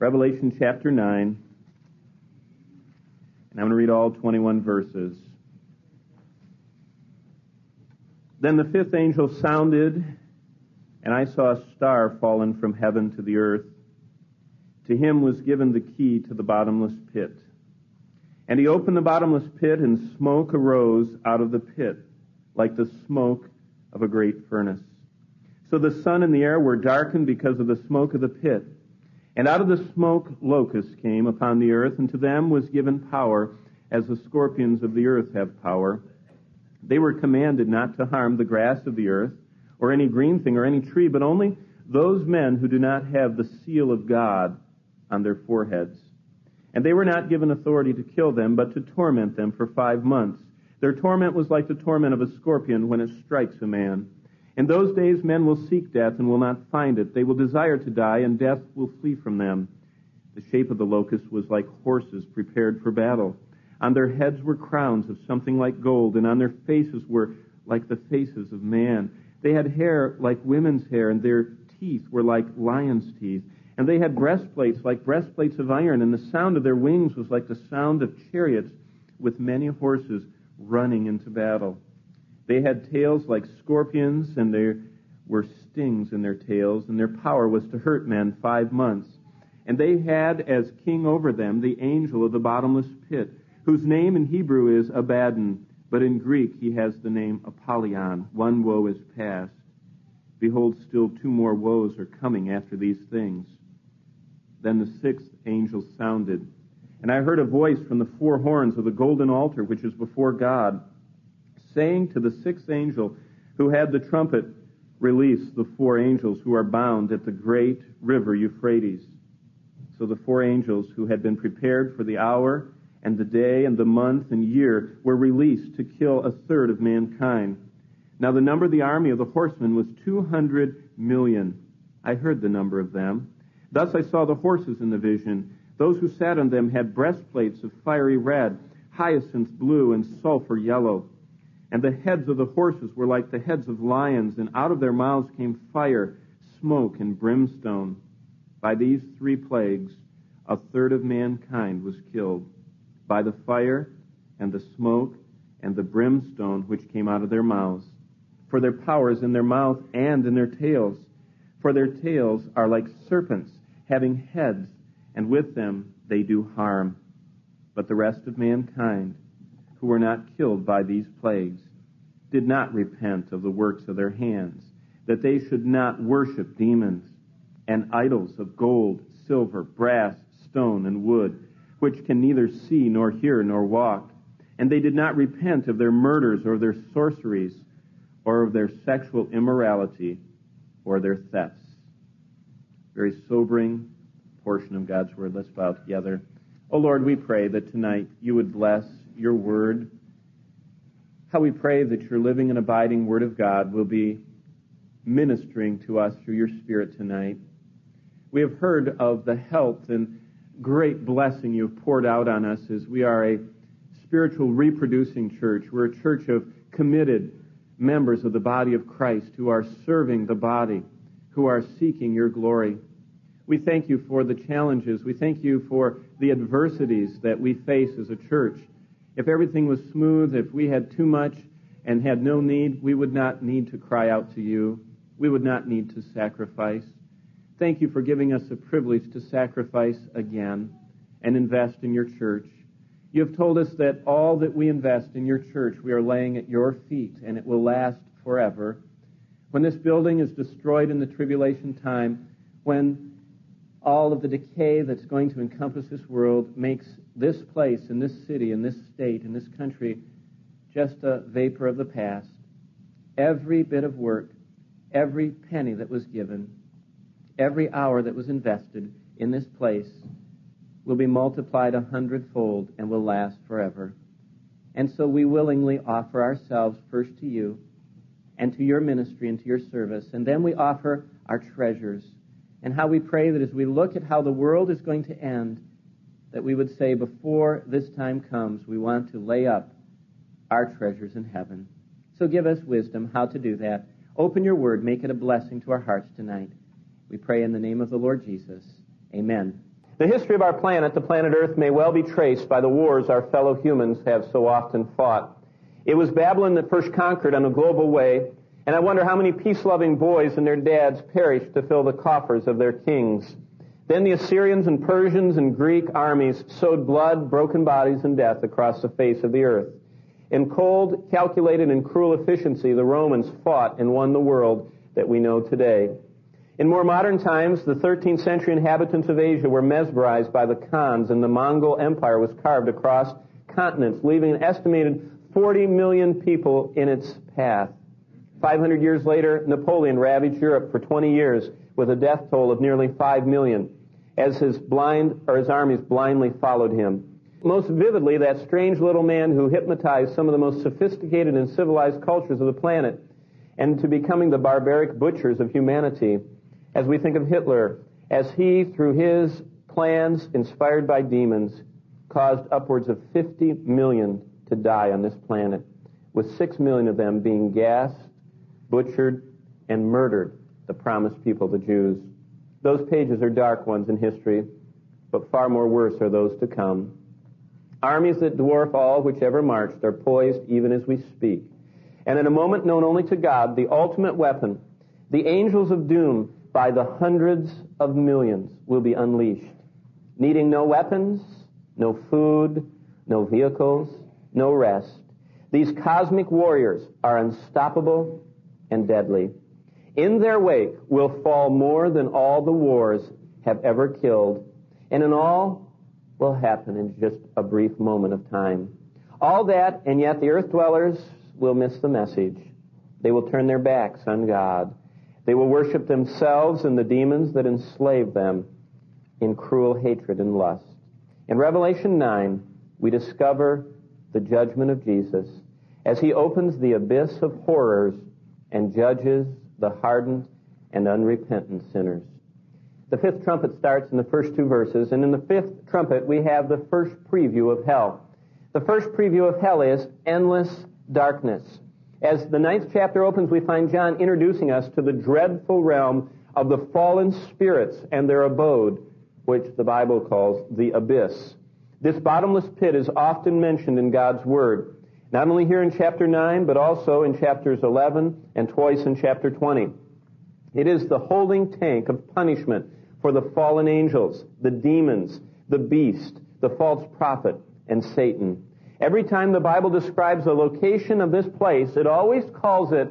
Revelation chapter 9, and I'm going to read all 21 verses. Then the fifth angel sounded, and I saw a star fallen from heaven to the earth. To him was given the key to the bottomless pit. And he opened the bottomless pit, and smoke arose out of the pit, like the smoke of a great furnace. So the sun and the air were darkened because of the smoke of the pit. And out of the smoke locusts came upon the earth, and to them was given power, as the scorpions of the earth have power. They were commanded not to harm the grass of the earth, or any green thing, or any tree, but only those men who do not have the seal of God on their foreheads. And they were not given authority to kill them, but to torment them for 5 months. Their torment was like the torment of a scorpion when it strikes a man. In those days men will seek death and will not find it. They will desire to die, and death will flee from them. The shape of the locust was like horses prepared for battle. On their heads were crowns of something like gold, and on their faces were like the faces of man. They had hair like women's hair, and their teeth were like lions' teeth. And they had breastplates like breastplates of iron, and the sound of their wings was like the sound of chariots with many horses running into battle. They had tails like scorpions, and there were stings in their tails, and their power was to hurt men 5 months. And they had as king over them the angel of the bottomless pit, whose name in Hebrew is Abaddon, but in Greek he has the name Apollyon. One woe is past. Behold, still 2 more woes are coming after these things. Then the sixth angel sounded, and I heard a voice from the 4 horns of the golden altar which is before God, saying to the sixth angel who had the trumpet, release the 4 angels who are bound at the great river Euphrates. So the 4 angels who had been prepared for the hour and the day and the month and year were released to kill 1/3 of mankind. Now the number of the army of the horsemen was 200 million. I heard the number of them. Thus I saw the horses in the vision. Those who sat on them had breastplates of fiery red, hyacinth blue, and sulfur yellow. And the heads of the horses were like the heads of lions, and out of their mouths came fire, smoke, and brimstone. By these 3 plagues, 1/3 of mankind was killed, by the fire, and the smoke, and the brimstone which came out of their mouths. For their power is in their mouth and in their tails. For their tails are like serpents, having heads, and with them they do harm. But the rest of mankind, who were not killed by these plagues, did not repent of the works of their hands, that they should not worship demons and idols of gold, silver, brass, stone, and wood, which can neither see nor hear nor walk. And they did not repent of their murders or their sorceries or of their sexual immorality or their thefts. Very sobering portion of God's Word. Let's bow together. Oh Lord, we pray that tonight you would bless your Word. How we pray that your living and abiding Word of God will be ministering to us through your Spirit tonight. We have heard of the health and great blessing you've poured out on us as we are a spiritual reproducing church. We're a church of committed members of the body of Christ who are serving the body, who are seeking your glory. We thank you for the challenges. We thank you for the adversities that we face as a church. If everything was smooth, if we had too much and had no need, we would not need to cry out to you. We would not need to sacrifice. Thank you for giving us the privilege to sacrifice again and invest in your church. You have told us that all that we invest in your church, we are laying at your feet, and it will last forever. When this building is destroyed in the tribulation time, when all of the decay that's going to encompass this world makes this place, in this city, in this state, in this country, just a vapor of the past, every bit of work, every penny that was given, every hour that was invested in this place will be multiplied 100-fold and will last forever. And so we willingly offer ourselves first to you and to your ministry and to your service, and then we offer our treasures. And how we pray that as we look at how the world is going to end, that we would say, before this time comes, we want to lay up our treasures in heaven. So give us wisdom how to do that. Open your word, make it a blessing to our hearts tonight. We pray in the name of the Lord Jesus. Amen. The history of our planet, the planet Earth, may well be traced by the wars our fellow humans have so often fought. It was Babylon that first conquered on a global way, and I wonder how many peace-loving boys and their dads perished to fill the coffers of their kings. Then the Assyrians and Persians and Greek armies sowed blood, broken bodies, and death across the face of the earth. In cold, calculated, and cruel efficiency, the Romans fought and won the world that we know today. In more modern times, the 13th century inhabitants of Asia were mesmerized by the Khans, and the Mongol Empire was carved across continents, leaving an estimated 40 million people in its path. 500 years later, Napoleon ravaged Europe for 20 years with a death toll of nearly 5 million, as his armies blindly followed him. Most vividly, that strange little man who hypnotized some of the most sophisticated and civilized cultures of the planet and to becoming the barbaric butchers of humanity. As we think of Hitler, as he, through his plans inspired by demons, caused upwards of 50 million to die on this planet, with 6 million of them being gassed, butchered, and murdered, the promised people, the Jews. Those pages are dark ones in history, but far more worse are those to come. Armies that dwarf all which ever marched are poised even as we speak. And in a moment known only to God, the ultimate weapon, the angels of doom, by the hundreds of millions, will be unleashed, needing no weapons, no food, no vehicles, no rest. These cosmic warriors are unstoppable and deadly. In their wake will fall more than all the wars have ever killed, and in all will happen in just a brief moment of time. All that, and yet the earth dwellers will miss the message. They will turn their backs on God. They will worship themselves and the demons that enslave them in cruel hatred and lust. In Revelation 9, we discover the judgment of Jesus as he opens the abyss of horrors and judges the hardened and unrepentant sinners. The fifth trumpet starts in the first two verses, and in the fifth trumpet we have the first preview of hell. The first preview of hell is endless darkness. As the ninth chapter opens, we find John introducing us to the dreadful realm of the fallen spirits and their abode, which the Bible calls the abyss. This bottomless pit is often mentioned in God's Word, not only here in chapter 9, but also in chapters 11 and twice in chapter 20. It is the holding tank of punishment for the fallen angels, the demons, the beast, the false prophet, and Satan. Every time the Bible describes the location of this place, it always calls it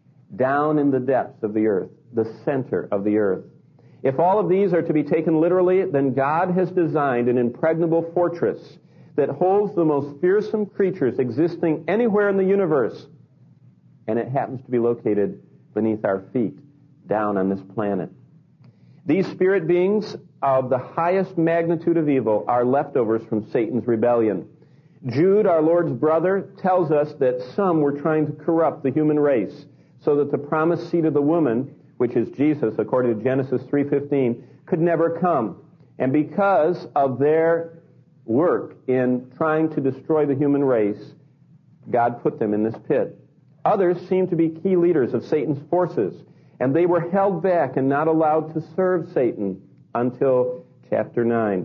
down in the depths of the earth, the center of the earth. If all of these are to be taken literally, then God has designed an impregnable fortress that holds the most fearsome creatures existing anywhere in the universe, and it happens to be located beneath our feet, down on this planet. These spirit beings of the highest magnitude of evil are leftovers from Satan's rebellion. Jude, our Lord's brother, tells us that some were trying to corrupt the human race so that the promised seed of the woman, which is Jesus, according to Genesis 3:15, could never come. And because of their work in trying to destroy the human race, God put them in this pit. Others seem to be key leaders of Satan's forces, and they were held back and not allowed to serve Satan until chapter 9.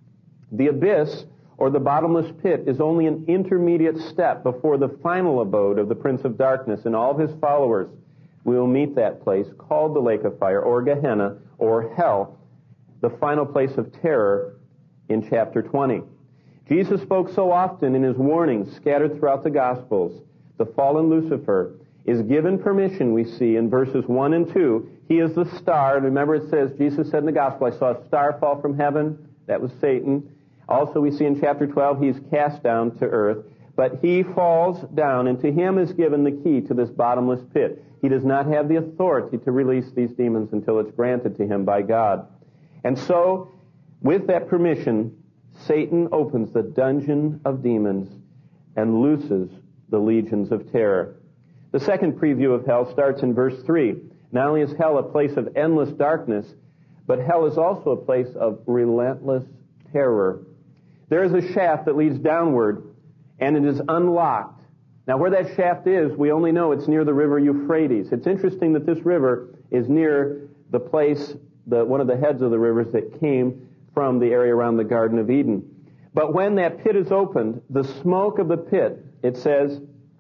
The abyss, or the bottomless pit, is only an intermediate step before the final abode of the Prince of Darkness and all of his followers. We will meet that place called the lake of fire, or Gehenna, or hell, the final place of terror in chapter 20. Jesus spoke so often in his warnings scattered throughout the Gospels. The fallen Lucifer is given permission, we see, in verses 1 and 2. He is the star. And remember, it says, Jesus said in the Gospel, I saw a star fall from heaven. That was Satan. Also, we see in chapter 12, he's cast down to earth. But he falls down, and to him is given the key to this bottomless pit. He does not have the authority to release these demons until it's granted to him by God. And so, with that permission, Satan opens the dungeon of demons and looses the legions of terror. The second preview of hell starts in verse 3. Not only is hell a place of endless darkness, but hell is also a place of relentless terror. There is a shaft that leads downward, and it is unlocked. Now, where that shaft is, we only know it's near the river Euphrates. It's interesting that this river is near the place, one of the heads of the rivers that came from the area around the Garden of Eden. But when that pit is opened, the smoke of the pit, it says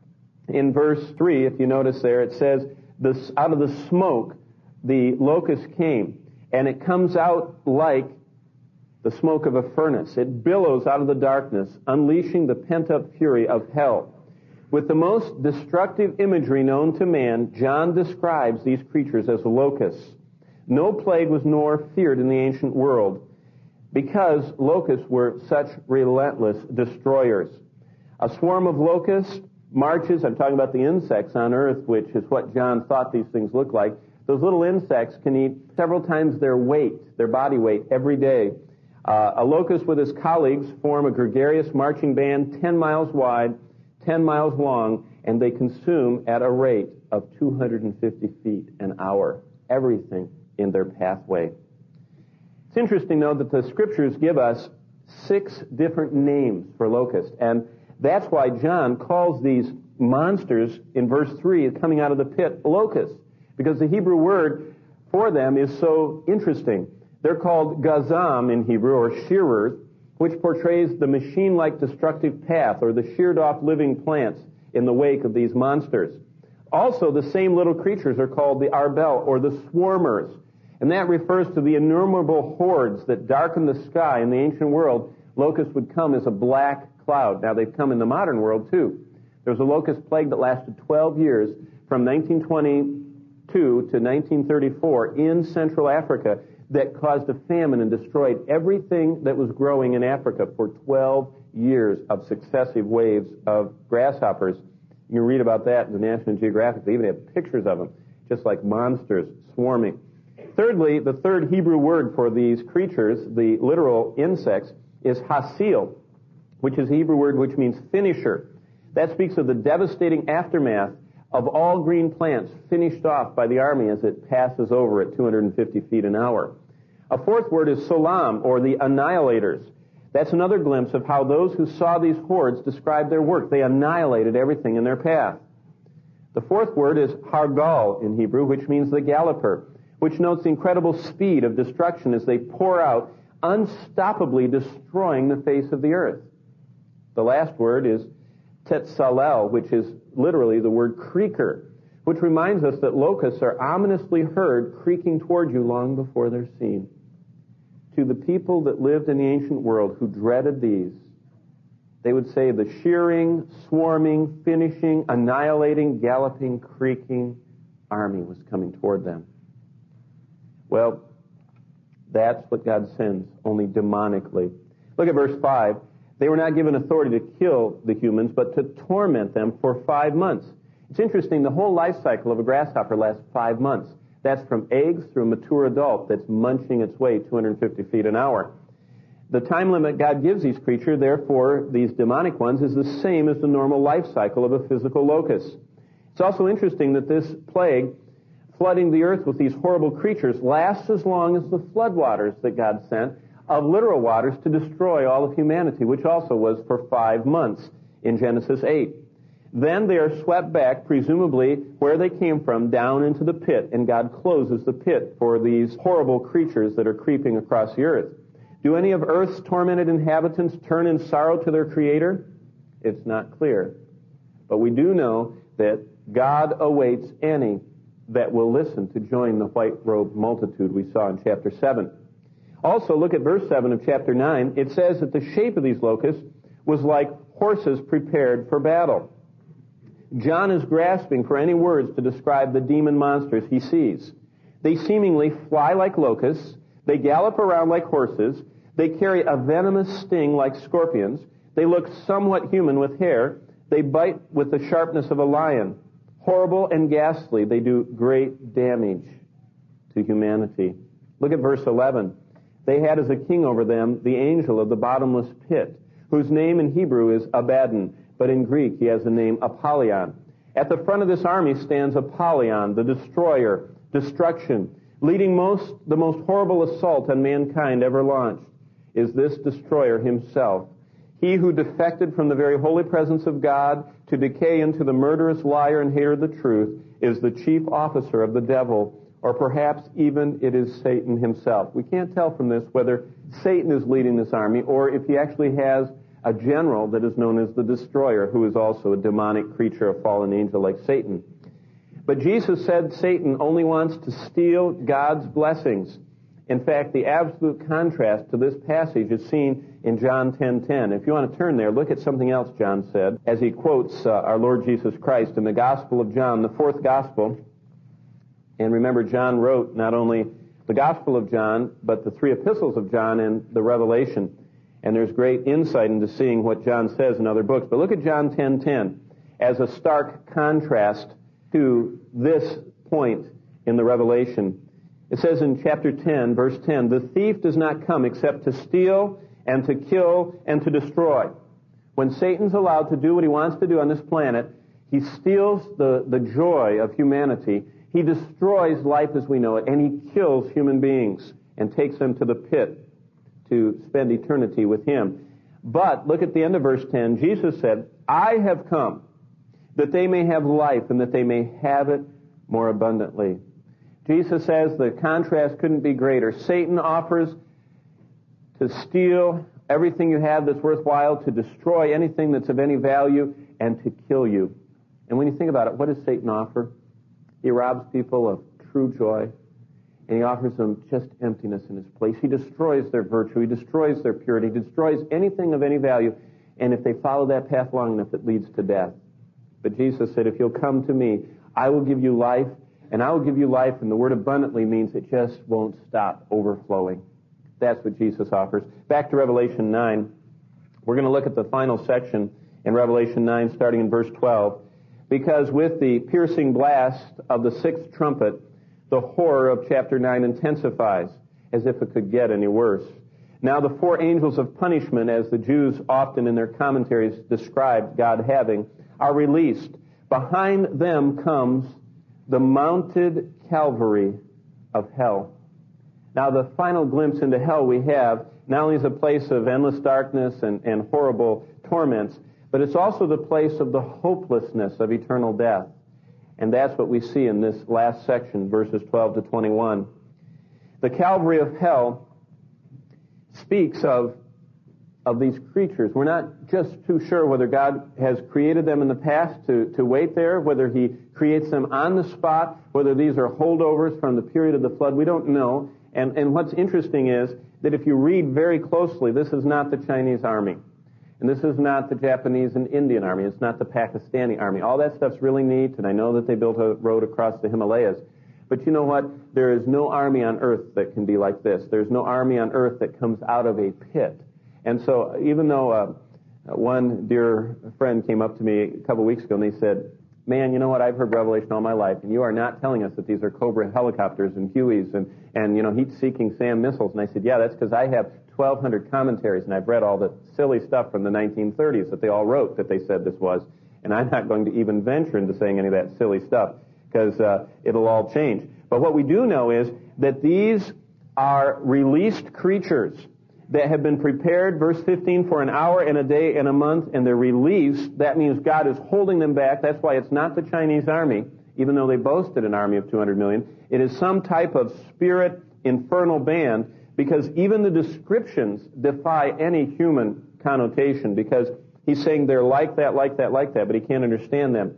in verse 3, if you notice there, it says, out of the smoke, the locust came, and it comes out like the smoke of a furnace. It billows out of the darkness, unleashing the pent-up fury of hell. With the most destructive imagery known to man, John describes these creatures as locusts. No plague was nor feared in the ancient world, because locusts were such relentless destroyers. A swarm of locusts marches, I'm talking about the insects on earth, which is what John thought these things looked like. Those little insects can eat several times their weight, their body weight, every day. A locust with his colleagues form a gregarious marching band 10 miles wide, 10 miles long, and they consume at a rate of 250 feet an hour, everything in their pathway. It's interesting, though, that the Scriptures give us 6 different names for locusts, and that's why John calls these monsters in verse 3 coming out of the pit locusts, because the Hebrew word for them is so interesting. They're called gazam in Hebrew, or shearers, which portrays the machine-like destructive path, or the sheared-off living plants in the wake of these monsters. Also, the same little creatures are called the arbel, or the swarmers, and that refers to the innumerable hordes that darken the sky. In the ancient world, locusts would come as a black cloud. Now, they've come in the modern world, too. There was a locust plague that lasted 12 years, from 1922 to 1934, in Central Africa, that caused a famine and destroyed everything that was growing in Africa for 12 years of successive waves of grasshoppers. You can read about that in the National Geographic. They even have pictures of them, just like monsters swarming. Thirdly, the third Hebrew word for these creatures, the literal insects, is hasil, which is a Hebrew word which means finisher. That speaks of the devastating aftermath of all green plants finished off by the army as it passes over at 250 feet an hour. A fourth word is solam, or the annihilators. That's another glimpse of how those who saw these hordes described their work. They annihilated everything in their path. The fourth word is hargal in Hebrew, which means the galloper, which notes the incredible speed of destruction as they pour out, unstoppably destroying the face of the earth. The last word is tetsalel, which is literally the word creaker, which reminds us that locusts are ominously heard creaking toward you long before they're seen. To the people that lived in the ancient world who dreaded these, they would say the shearing, swarming, finishing, annihilating, galloping, creaking army was coming toward them. Well, that's what God sends, only demonically. Look at verse 5. They were not given authority to kill the humans, but to torment them for 5 months. It's interesting, the whole life cycle of a grasshopper lasts 5 months. That's from eggs through a mature adult that's munching its way 250 feet an hour. The time limit God gives these creatures, therefore, these demonic ones, is the same as the normal life cycle of a physical locust. It's also interesting that this plague, flooding the earth with these horrible creatures, lasts as long as the floodwaters that God sent of literal waters to destroy all of humanity, which also was for 5 months in Genesis 8. Then they are swept back, presumably where they came from, down into the pit, and God closes the pit for these horrible creatures that are creeping across the earth. Do any of earth's tormented inhabitants turn in sorrow to their Creator? It's not clear. But we do know that God awaits any that will listen to join the white-robed multitude we saw in chapter 7. Also, look at verse 7 of chapter 9. It says that the shape of these locusts was like horses prepared for battle. John is grasping for any words to describe the demon monsters he sees. They seemingly fly like locusts. They gallop around like horses. They carry a venomous sting like scorpions. They look somewhat human with hair. They bite with the sharpness of a lion. Horrible and ghastly, they do great damage to humanity. Look at verse 11. They had as a king over them the angel of the bottomless pit, whose name in Hebrew is Abaddon, but in Greek he has the name Apollyon. At the front of this army stands Apollyon, the destroyer, destruction. Leading the most horrible assault on mankind ever launched is this destroyer himself. He who defected from the very holy presence of God to decay into the murderous liar and hater of the truth is the chief officer of the devil, or perhaps even it is Satan himself. We can't tell from this whether Satan is leading this army or if he actually has a general that is known as the Destroyer, who is also a demonic creature, a fallen angel like Satan. But Jesus said Satan only wants to steal God's blessings. In fact, the absolute contrast to this passage is seen in John 10:10. If you want to turn there, look at something else John said as he quotes our Lord Jesus Christ in the Gospel of John, the fourth Gospel. And remember, John wrote not only the Gospel of John, but the three epistles of John and the Revelation. And there's great insight into seeing what John says in other books. But look at John 10:10 as a stark contrast to this point in the Revelation. It says in chapter 10, verse 10, "The thief does not come except to steal and to kill and to destroy." When Satan's allowed to do what he wants to do on this planet, he steals the joy of humanity. He destroys life as we know it, and he kills human beings and takes them to the pit to spend eternity with him. But look at the end of verse 10. Jesus said, "I have come that they may have life and that they may have it more abundantly." Jesus says the contrast couldn't be greater. Satan offers to steal everything you have that's worthwhile, to destroy anything that's of any value, and to kill you. And when you think about it, what does Satan offer? He robs people of true joy, and he offers them just emptiness in his place. He destroys their virtue. He destroys their purity. He destroys anything of any value, and if they follow that path long enough, it leads to death. But Jesus said, if you'll come to me, I will give you life, and I will give you life, and the word abundantly means it just won't stop overflowing. That's what Jesus offers. Back to Revelation 9. We're going to look at the final section in Revelation 9, starting in verse 12. Because with the piercing blast of the sixth trumpet, the horror of chapter 9 intensifies, as if it could get any worse. Now the four angels of punishment, as the Jews often in their commentaries described God having, are released. Behind them comes the mounted cavalry of hell. Now the final glimpse into hell we have not only is a place of endless darkness and horrible torments, but it's also the place of the hopelessness of eternal death. And that's what we see in this last section, verses 12 to 21. The Calvary of hell speaks of these creatures. We're not just too sure whether God has created them in the past to wait there, whether he creates them on the spot, whether these are holdovers from the period of the flood. We don't know. And what's interesting is that if you read very closely, this is not the Chinese army. And this is not the Japanese and Indian army. It's not the Pakistani army. All that stuff's really neat, and I know that they built a road across the Himalayas. But you know what? There is no army on earth that can be like this. There's no army on earth that comes out of a pit. And so even though one dear friend came up to me a couple weeks ago and they said, "Man, you know what? I've heard Revelation all my life, and you are not telling us that these are Cobra helicopters and Hueys and heat-seeking SAM missiles." And I said, "Yeah, that's because I have 1,200 commentaries, and I've read all the silly stuff from the 1930s that they all wrote that they said this was. And I'm not going to even venture into saying any of that silly stuff because it'll all change. But what we do know is that these are released creatures that have been prepared, verse 15, for an hour and a day and a month, and they're released. That means God is holding them back. That's why it's not the Chinese army, even though they boasted an army of 200 million. It is some type of spirit infernal band, because even the descriptions defy any human connotation, because he's saying they're like that, but he can't understand them.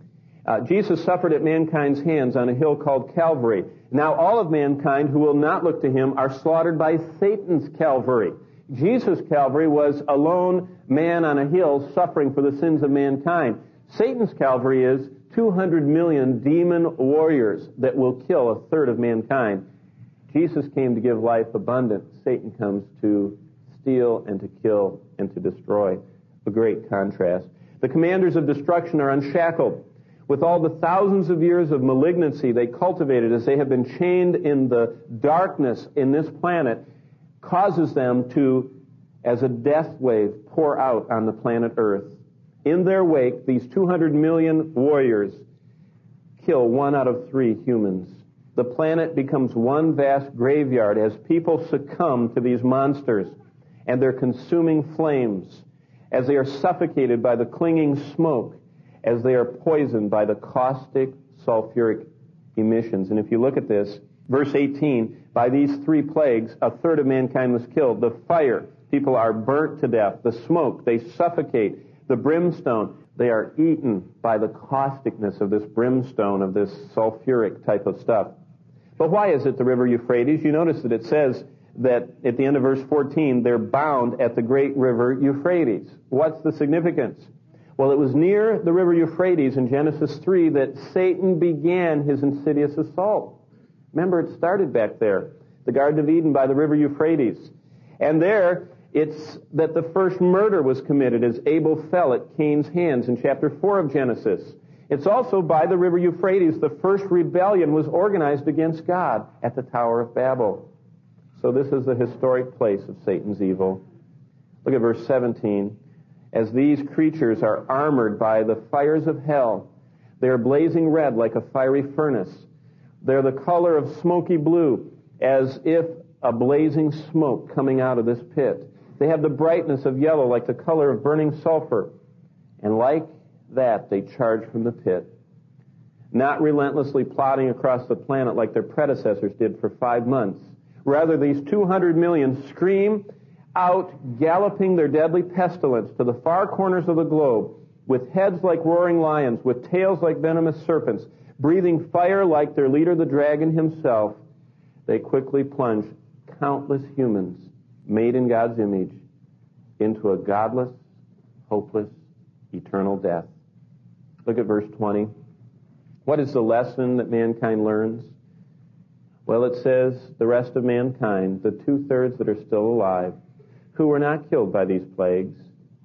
Jesus suffered at mankind's hands on a hill called Calvary. Now all of mankind who will not look to him are slaughtered by Satan's Calvary. Jesus' Calvary was a lone man on a hill suffering for the sins of mankind. Satan's Calvary is 200 million demon warriors that will kill a third of mankind. Jesus came to give life abundant. Satan comes to steal and to kill and to destroy. A great contrast. The commanders of destruction are unshackled. With all the thousands of years of malignancy they cultivated as they have been chained in the darkness in this planet, causes them to, as a death wave, pour out on the planet Earth. In their wake, these 200 million warriors kill 1 out of 3 humans. The planet becomes one vast graveyard as people succumb to these monsters and their consuming flames, as they are suffocated by the clinging smoke, as they are poisoned by the caustic sulfuric emissions. And if you look at this, verse 18, by these 3 plagues, a third of mankind was killed. The fire, people are burnt to death. The smoke, they suffocate. The brimstone, they are eaten by the causticness of this brimstone, of this sulfuric type of stuff. But why is it the river Euphrates? You notice that it says that at the end of verse 14, they're bound at the great river Euphrates. What's the significance? Well, it was near the river Euphrates in Genesis 3 that Satan began his insidious assault. Remember, it started back there, the Garden of Eden by the river Euphrates. And there, it's that the first murder was committed as Abel fell at Cain's hands in chapter 4 of Genesis. It's also by the river Euphrates the first rebellion was organized against God at the Tower of Babel. So this is the historic place of Satan's evil. Look at verse 17. As these creatures are armored by the fires of hell, they are blazing red like a fiery furnace. They're the color of smoky blue, as if a blazing smoke coming out of this pit. They have the brightness of yellow like the color of burning sulfur. And like that, they charge from the pit, not relentlessly plodding across the planet like their predecessors did for 5 months. Rather, these 200 million scream out, galloping their deadly pestilence to the far corners of the globe, with heads like roaring lions, with tails like venomous serpents, breathing fire like their leader, the dragon himself. They quickly plunge countless humans made in God's image into a godless, hopeless, eternal death. Look at verse 20. What is the lesson that mankind learns? Well, it says the rest of mankind, the 2/3 that are still alive, who were not killed by these plagues,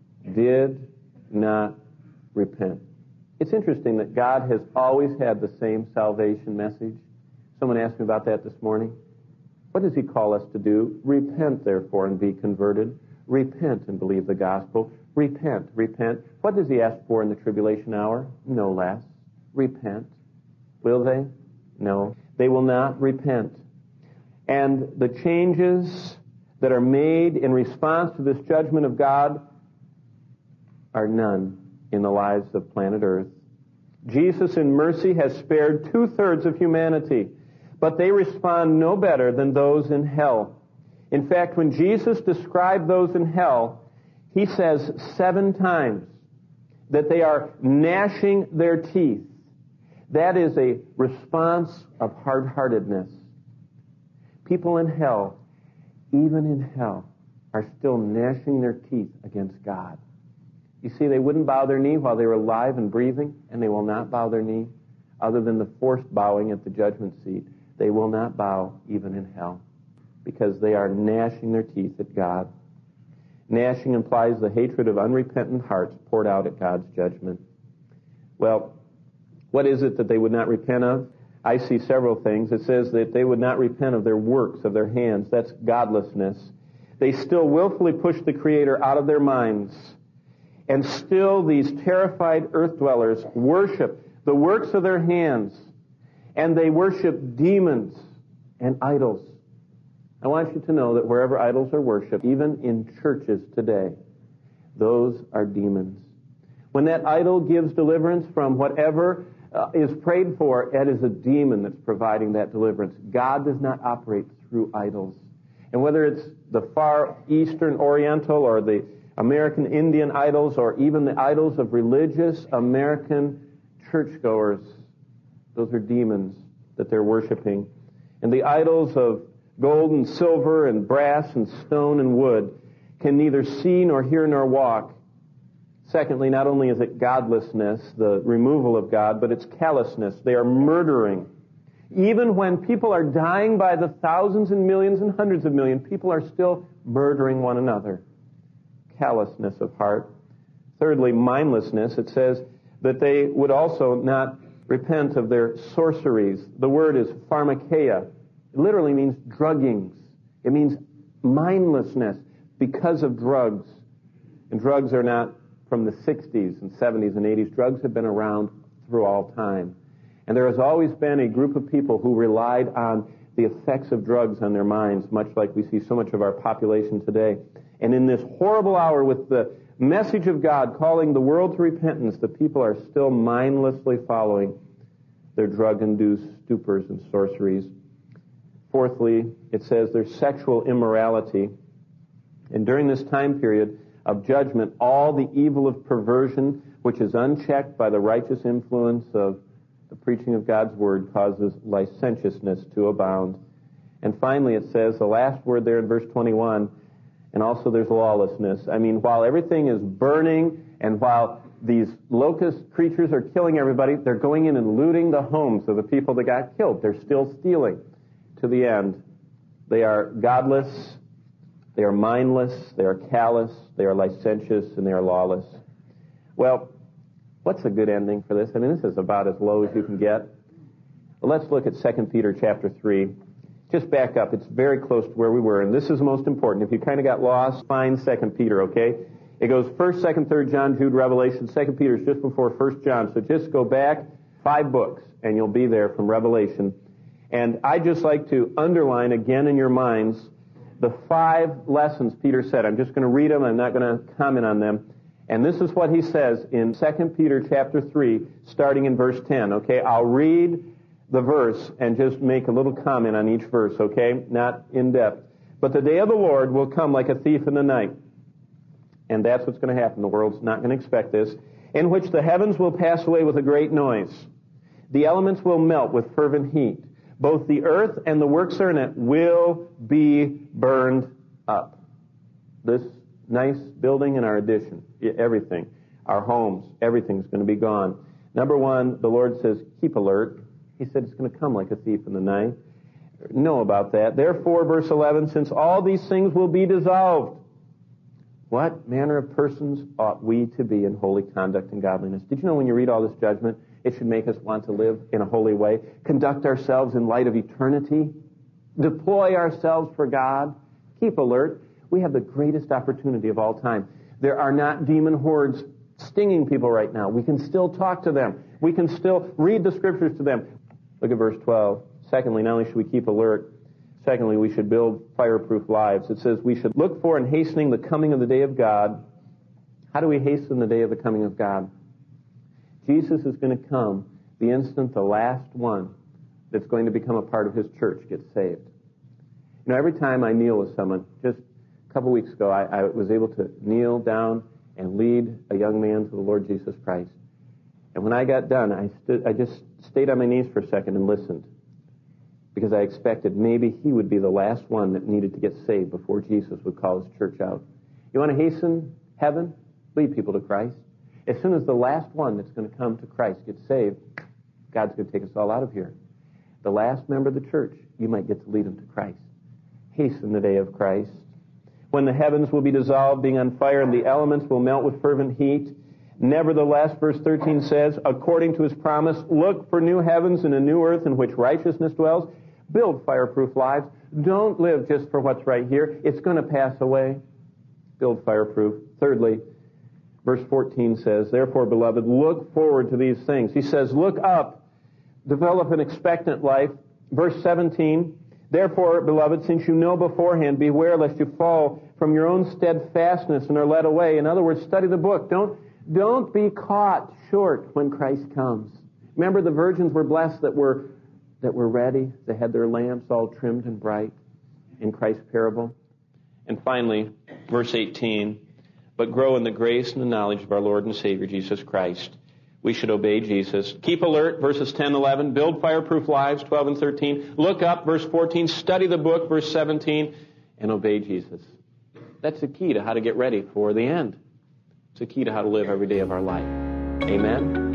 did not repent. It's interesting that God has always had the same salvation message. Someone asked me about that this morning. What does he call us to do? Repent, therefore, and be converted. Repent and believe the gospel. Repent, repent. What does he ask for in the tribulation hour? No less. Repent. Will they? No. They will not repent. And the changes that are made in response to this judgment of God are none in the lives of planet Earth. Jesus in mercy has spared 2/3 of humanity, but they respond no better than those in hell. In fact, when Jesus described those in hell, he says 7 times that they are gnashing their teeth. That is a response of hard-heartedness. People in hell, even in hell, are still gnashing their teeth against God. You see, they wouldn't bow their knee while they were alive and breathing, and they will not bow their knee other than the forced bowing at the judgment seat. They will not bow even in hell because they are gnashing their teeth at God. Gnashing implies the hatred of unrepentant hearts poured out at God's judgment. Well, what is it that they would not repent of? I see several things. It says that they would not repent of their works, of their hands. That's godlessness. They still willfully push the Creator out of their minds. And still these terrified earth dwellers worship the works of their hands. And they worship demons and idols. I want you to know that wherever idols are worshipped, even in churches today, those are demons. When that idol gives deliverance from whatever is prayed for, it is a demon that's providing that deliverance. God does not operate through idols. And whether it's the far Eastern Oriental or the American Indian idols or even the idols of religious American churchgoers, those are demons that they're worshiping. And the idols of gold and silver and brass and stone and wood can neither see nor hear nor walk. Secondly, not only is it godlessness, the removal of God, but it's callousness. They are murdering. Even when people are dying by the thousands and millions and hundreds of millions, people are still murdering one another. Callousness of heart. Thirdly, mindlessness. It says that they would also not repent of their sorceries. The word is pharmakeia. It literally means druggings. It means mindlessness because of drugs. And drugs are not from the 60s and 70s and 80s. Drugs have been around through all time. And there has always been a group of people who relied on the effects of drugs on their minds, much like we see so much of our population today. And in this horrible hour, with the message of God calling the world to repentance, the people are still mindlessly following their drug-induced stupors and sorceries. Fourthly, it says there's sexual immorality. And during this time period of judgment, all the evil of perversion, which is unchecked by the righteous influence of the preaching of God's Word, causes licentiousness to abound. And finally, it says, the last word there in verse 21, and also there's lawlessness. I mean, while everything is burning and while these locust creatures are killing everybody, they're going in and looting the homes of the people that got killed. They're still stealing to the end. They are godless, they are mindless, they are callous, they are licentious, and they are lawless. Well, what's a good ending for this? I mean, this is about as low as you can get. Well, let's look at 2 Peter chapter 3. Just back up. It's very close to where we were, and this is most important. If you kind of got lost, find 2 Peter, okay? It goes 1st, 2nd, 3rd John, Jude, Revelation. 2 Peter is just before 1 John. So just go back 5 books, and you'll be there from Revelation. And I just like to underline again in your minds the 5 lessons Peter said. I'm just going to read them. I'm not going to comment on them. And this is what he says in 2 Peter chapter 3, starting in verse 10, okay? I'll read the verse and just make a little comment on each verse, okay? Not in depth. But the day of the Lord will come like a thief in the night. And that's what's going to happen. The world's not going to expect this. In which the heavens will pass away with a great noise. The elements will melt with fervent heat. Both the earth and the works therein it will be burned up. This nice building and our addition, everything, our homes, everything's going to be gone. Number 1, the Lord says, keep alert. He said it's going to come like a thief in the night. Know about that. Therefore, verse 11, since all these things will be dissolved, what manner of persons ought we to be in holy conduct and godliness? Did you know when you read all this judgment, it should make us want to live in a holy way, conduct ourselves in light of eternity, deploy ourselves for God, keep alert. We have the greatest opportunity of all time. There are not demon hordes stinging people right now. We can still talk to them. We can still read the scriptures to them. Look at verse 12. Secondly, not only should we keep alert, secondly, we should build fireproof lives. It says we should look for and hastening the coming of the day of God. How do we hasten the day of the coming of God? Jesus is going to come the instant the last one that's going to become a part of his church gets saved. You know, every time I kneel with someone, just a couple weeks ago, I was able to kneel down and lead a young man to the Lord Jesus Christ. And when I got done, I just stayed on my knees for a second and listened, because I expected maybe he would be the last one that needed to get saved before Jesus would call his church out. You want to hasten heaven? Lead people to Christ. As soon as the last one that's going to come to Christ gets saved, God's going to take us all out of here. The last member of the church, you might get to lead them to Christ. Hasten the day of Christ. When the heavens will be dissolved, being on fire, and the elements will melt with fervent heat. Nevertheless, verse 13 says, according to his promise, look for new heavens and a new earth in which righteousness dwells. Build fireproof lives. Don't live just for what's right here. It's going to pass away. Build fireproof. Thirdly, verse 14 says, therefore, beloved, look forward to these things. He says, look up. Develop an expectant life. Verse 17, therefore, beloved, since you know beforehand, beware lest you fall from your own steadfastness and are led away. In other words, study the book. Don't be caught short when Christ comes. Remember, the virgins were blessed that were ready. They had their lamps all trimmed and bright in Christ's parable. And finally, verse 18, but grow in the grace and the knowledge of our Lord and Savior, Jesus Christ. We should obey Jesus. Keep alert, verses 10, 11. Build fireproof lives, 12 and 13. Look up, verse 14. Study the book, verse 17. And obey Jesus. That's the key to how to get ready for the end. It's the key to how to live every day of our life. Amen?